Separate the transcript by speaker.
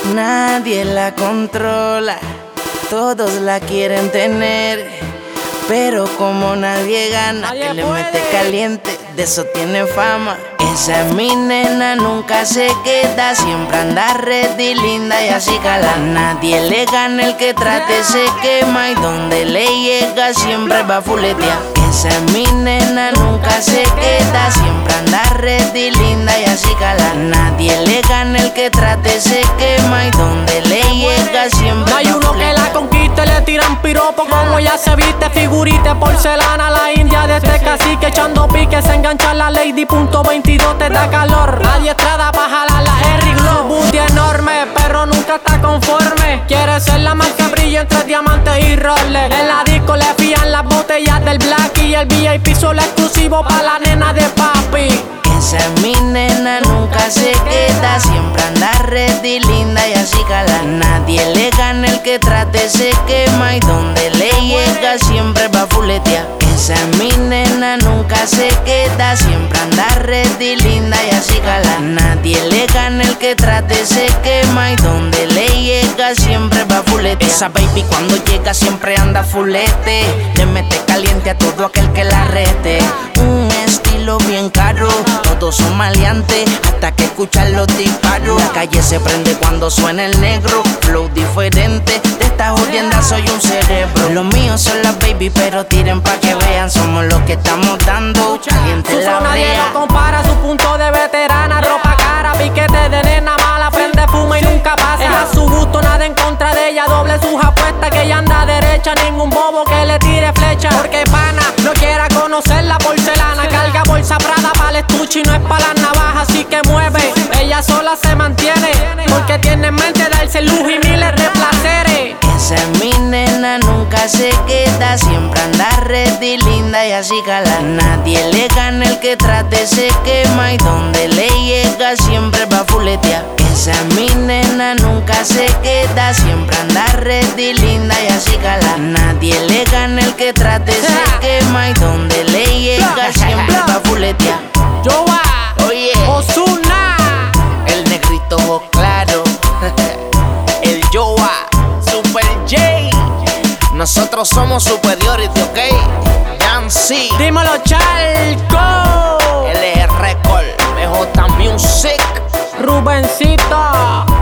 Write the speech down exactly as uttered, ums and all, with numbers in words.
Speaker 1: Nadie la controla, todos la quieren tener, pero como nadie gana,
Speaker 2: nadie
Speaker 1: que le
Speaker 2: puede.
Speaker 1: mete caliente, de eso tiene fama. Esa es mi nena, nunca se queda, siempre anda ready, linda y así cala. Nadie le gana, el que trate se quema, y donde le llega siempre va a fuletear. Esa es mi nena, nunca se queda, siempre anda ready, linda y así cala. Nadie le gana, el que trate se quema, y donde le llega siempre
Speaker 2: no hay
Speaker 1: va a
Speaker 2: uno que la conquiste, le tiran piropo como ella se viste, figurita porcelana, la india de este cacique echando pique, se engancha la lady, punto veintidós te da calor, adiestrada pa' jalar la Harry Glow, booty enorme, pero nunca está conforme, quiere ser la marca brilla entre diamantes y Rolex, en la disco le fían las botellas del Black y el V I P solo exclusivo pa' la nena de papi.
Speaker 1: Esa es mi nena, nunca se queda, siempre anda ready, linda y así cala. Nadie le gana, el que trate se quema, y donde le llega siempre va a fuletear. Esa es mi nena, nunca se queda, siempre anda ready, linda y así cala. Nadie le gana, el que trate se quema, y donde le llega siempre va a fuletear. Esa baby cuando llega siempre anda fulete, le mete caliente a todo aquel que la rete. Un estilo bien caro, todos son maleantes hasta que escuchan los disparos. La calle se prende cuando suena el negro, flow diferente, de esta jodienda soy un cerebro. Los míos son las baby, pero tiren pa' que vean, somos los que estamos dando caliente
Speaker 2: Su
Speaker 1: la
Speaker 2: flow nadie
Speaker 1: brea.
Speaker 2: lo compara, su punto de veterana, ropa cara, piquete de nena mala, prende fuma y nunca pasa. Es a su gusto, nada en contra de ella, doble sus apuestas, que ella anda derecha, ningún bobo que le tire flecha. Porque pana, no quiera conocer la porcelana, carga bolsa Prada para el estuche y no es pa' las navajas, así que mueve. Ella sola se mantiene, porque tiene en mente darse lujo y miles de placeres.
Speaker 1: Esa es mi nena, nunca se queda, siempre anda ready, linda y así cala. Nadie le gana, el que trate se quema, y donde le llega siempre va a fuletear. Esa es mi nena, nunca se queda, siempre anda ready, linda y así cala. Nadie le gana, el que trate se quema, y donde le llega siempre va a fuletear.
Speaker 2: Joa,
Speaker 1: Oye,
Speaker 2: Ozuna,
Speaker 1: el negrito ojo claro, el Joa, Super J. Nosotros somos Superiority, ¿ok? Yancy,
Speaker 2: dímelo Charco,
Speaker 1: L R Record, M J Music.
Speaker 2: Rubencito.